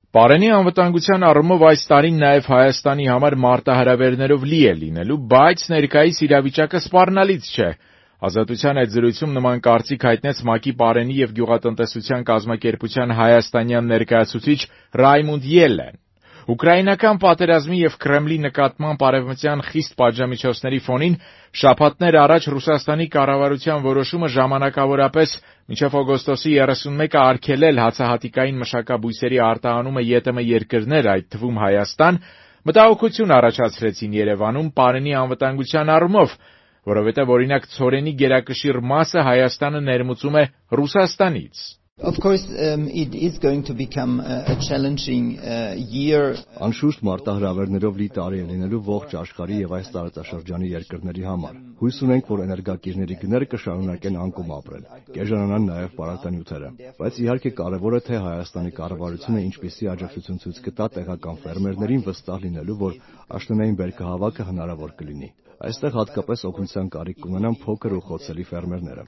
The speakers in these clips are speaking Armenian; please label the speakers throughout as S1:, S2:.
S1: Պարենի անվտանգության առումով այս տարին նաև Հայաստանի համար մարտահրավերներով լի է լինելու, բայց ներկայիս իրավիճակը սպառնալից չէ։ Ազատության այդ զրույցում նման կարծիք հայտնեց ՄԱԿ-ի պարենի և գյուղատնտեսության կազմակերպության հայաստանյան ներկայացուցիչ Ռայմունդ Ելլեն։ Ուկրաինական պատերազմի և Կրեմլի նկատմամբ արևմտյան խիստ պատժամիջոցների ֆոնին շաբաթներ առաջ Ռուսաստանի կառավարության որոշումը ժամանակավորապես մինչև օգոստոսի 31-ը արգելել հացահատիկային մշակաբույսերի արտահանումը ԵՏՄ երկրներ, այդ թվում Հայաստան, մտահոգություն առաջացրեցին Երևանում պարենի անվտանգության առումով, որովհետև օրինակ ցորենի գերակշիռ մասը Հայաստանը ներմուծում է Ռուսաստանից։
S2: Of course, it is going to become a challenging year.
S3: Անշուշտ մարտահրավերներով լի տարի է լինելու ողջ աշխարհի եւ այս տարածաշրջանի երկրների համար։ Հույս ունենք, որ էներգակիրների գները կշարունակեն անկում ապրել, կեժանանան նաեւ պարարտանյութերը։ Բայց իհարկե կարեւոր է, թե Հայաստանի կառավարությունը ինչպիսի աջակցություն ցույց կտա տեղական ֆերմերներին վստահ լինելու, որ աշնանային բերքահավաքը հնարավոր կլինի։ Այստեղ հատկապես օգնության կարիք կունենան փոքր ու խոցելի ֆերմերները։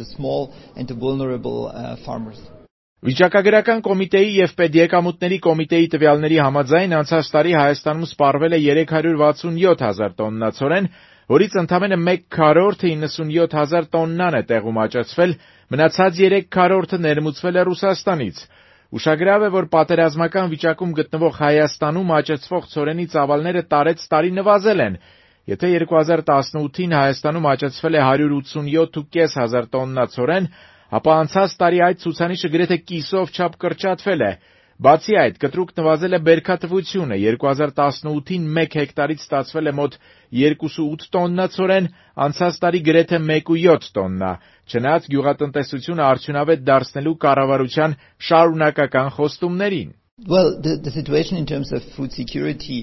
S1: Վիճակագրական կոմիտեի և պետեկամուտների կոմիտեի տվյալների համաձայն անցած տարի Հայաստանում սպառվել է 367 հազար տոննա ցորեն, որից ընդամենը 1/4-ը 97 հազար տոննան է տեղում աճեցվել, մնացած 3/4-ը ներմուծվել է Ռուսաստանից։ Ուշագրավ է, որ պատերազմական վիճակում գտնվող Հայաստանում աճեցվող ցորենի ծավալները տարեց տարի նվազել են։ Եթե 2018-ին Հայաստանում աճեցվել է 187,5 հազար տոննա ցորեն, ապա անցած տարի այդ ցուցանիշը գրեթե կիսով չափ կրճատվել է։ Բացի այդ, կտրուկ նվազել է բերքատվությունը, 2018-ին 1 հեկտարից ստացվել է մոտ 2,8 տոննա ցորեն, անցած տարի գրեթե 1,7 տոննա, չնայած գյուղատնտեսությունը արդյունավետ դարձնելու կառավարության շարունակական խոստումներին։
S2: Well, the situation in terms of food security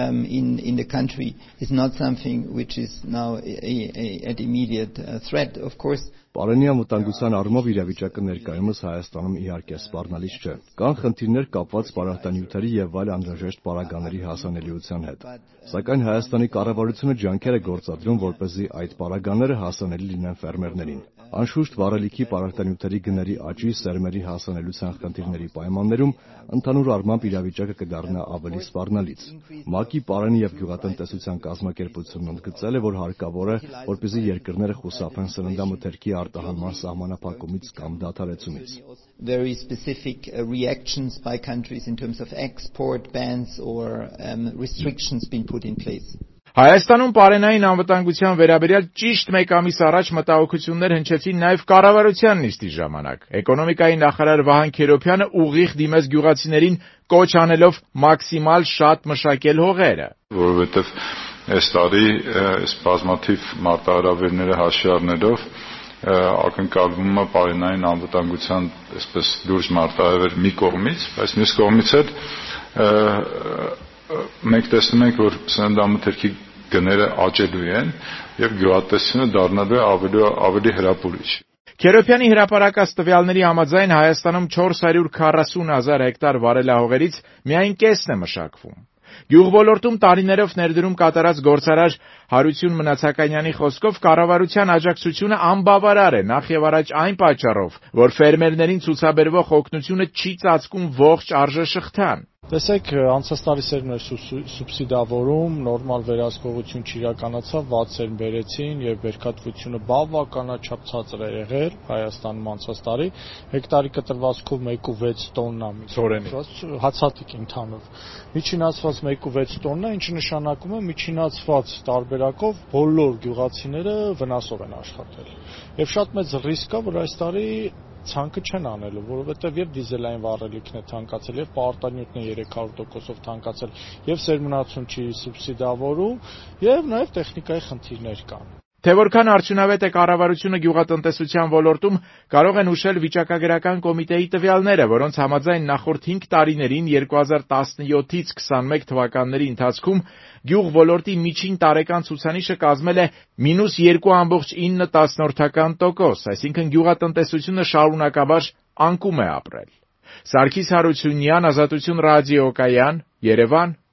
S2: in the country is not something which is now an immediate threat, of course.
S3: Պարենի անվտանգության առումով իրավիճակը ներկայումս Հայաստանում իհարկե սպառնալից չէ։ Կան խնդիրներ կապված պարարտանյութերի եւ այլ անհրաժեշտ պարագաների հասանելիության հետ։ Սակայն Հայաստանի կառավարությունը ջանքեր է գործադրում, որպեսզի այդ պարագաները հասանելի լինեն ֆերմերներին։ Անշուշտ վառելիքի պարարտանյութերի գների աճի, սերմերի հասանելիության խնդիրների պայմաններում ընդհանուր առմամբ իրավիճակը կդառնա ավելի սպառնալից։ ՄԱԿ-ի պարենի եւ գյուղատնտեսության կազմակերպությունն ընդգծել է, որ հարկավոր է, որպեսզի երկրները խուսափեն սննդամթերքի արտահանման սահմանափակումից կամ դադարեցումից։
S2: Very specific reactions by countries in terms of export bans or restrictions being put in place.
S1: Հայաստանում պարենային անվտանգության վերաբերյալ ճիշտ 1 ամիս առաջ մտահոգություններ հնչեցին նաև կառավարության նիստի ժամանակ։ Էկոնոմիկայի նախարար Վահան Քերոբյանը ուղիղ դիմեց գյուղացիներին կոչ անելով մաքսիմալ շատ մշակել հողերը։
S4: Որովհետև այս տարի այս բազմաթիվ մարտահրավերները հաշվի առնելով ակնկալվում է պարենային անվտանգության այսպես լուրջ մարտահրավեր մի կողմից, բայց մյուս կողմից էլ մենք տեսնում ենք, որ սննդամթերքի գները աճելու են եւ գյուղատնտեսությունը դառնալու է ավելի հրապուրիչ։
S1: Քերոբյանի հրապարակած տվյալների համաձայն Հայաստանում 440 հազար հեկտար վարելահողերից միայն կեսն է մշակվում։ Գյուղոլորտում տարիներով ներդրում կատարած գործարար Հարություն Մնացականյանի խոսքով կառավարության աջակցությունը անբավարար է նախ եւ առաջ այն պատճառով, որ ֆերմերներին ցուցաբերվող օգնությունը չի ծածկում ողջ արժեշղթան։
S5: Տեսեք, անցած տարի սերմն էր սուբսիդավորում, նորմալ վերահսկողություն չիրականացավ, վատ սերմ բերեցին եւ բերքատվությունը բավականաչափ ցածր է եղել Հայաստանում անցած տարի, հեկտարի կտրվածքով 1,6 տոննա ցորենի, հացատիկ ընդհանուր։ Միջինացված 1,6 տոննա, ինչը նշանակում է միջինացված տարբերակով բոլոր գյուղացիները վնասով են աշխատել։ Եվ շատ մեծ ռիսկ կա, որ այս տարի ցանկը չեն անելու, որովհետև եւ դիզելային վառելիքն է թանկացել, եւ պարտանյութն է 300%-ով թանկացել, եւ սերմնացուն չի սուբսիդավորում, եւ նաեւ տեխնիկայի խնդիրներ կան։
S1: Թե որքան արդյունավետ է կառավարությունը գյուղատնտեսության ոլորտում, կարող են հուշել վիճակագրական կոմիտեի տվյալները, որոնց համաձայն նախորդ 5 տարիներին 2017-ից 21 թվականների ընթացքում գյուղ ոլորտի միջին տարեկան ցուցանիշը կազմել է -2.9%, այսինքն գյուղատնտեսությունը շարունակաբար անկում է ապրել։ Սարգիս Հարությունյան, Ազատություն ռադիոկայան, Երևան,